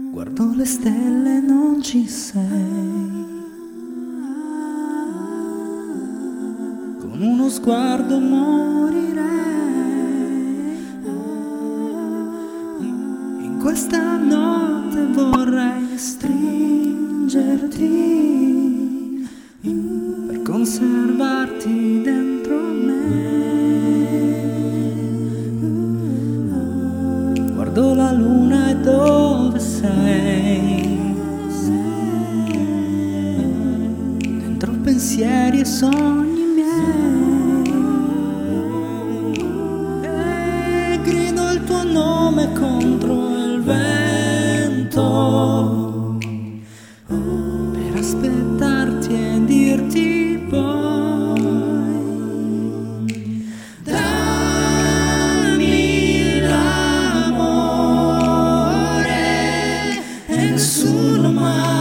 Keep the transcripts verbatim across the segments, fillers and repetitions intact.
Guardo le stelle e non ci sei. Con uno sguardo morirei. In questa notte vorrei stringerti per conservarti dentro me. Guardo la luna e dove sei? Dentro pensieri e sogni miei. E grido il tuo nome contro il vento per aspettarti e dirti poi: dammi l'amore e nessuno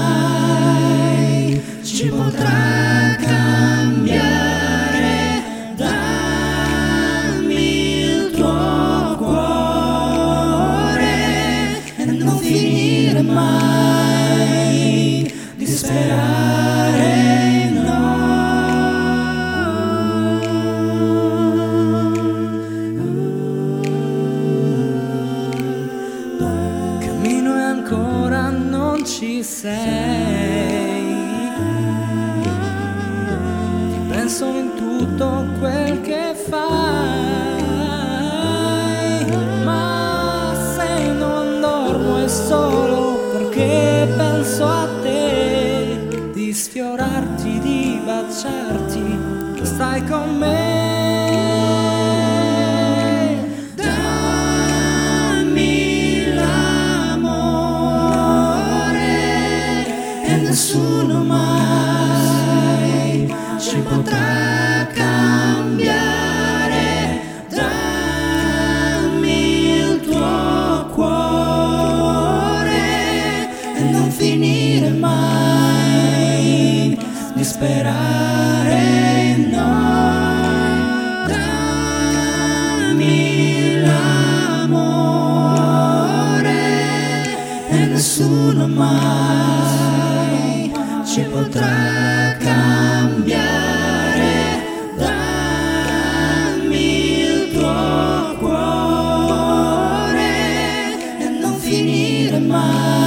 mai ci potrà cambiare. Dammi il tuo cuore e non finire mai di sperare, no. Cammino e ancora non ci sei. Ti penso in tutto quel che fai, ma se non dormo è solo perché penso a te, di sfiorarti, di baciarti, che stai con me. Dammi l'amore e nessuno mai ci potrà cambiare. Dammi il tuo cuore e non finire mai di sperare, no. Dammi l'amore e nessuno mai ci potrà cambiare. Dammi il tuo cuore e non finire mai